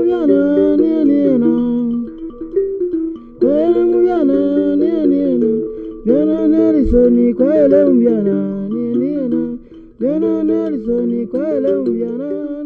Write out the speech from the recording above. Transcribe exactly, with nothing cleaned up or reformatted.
mbyana ni ni na. Kwele mbyana ni ni na. Byana Nelson kwele mbyana ni ni na. Byana Nelson kwele mbyana.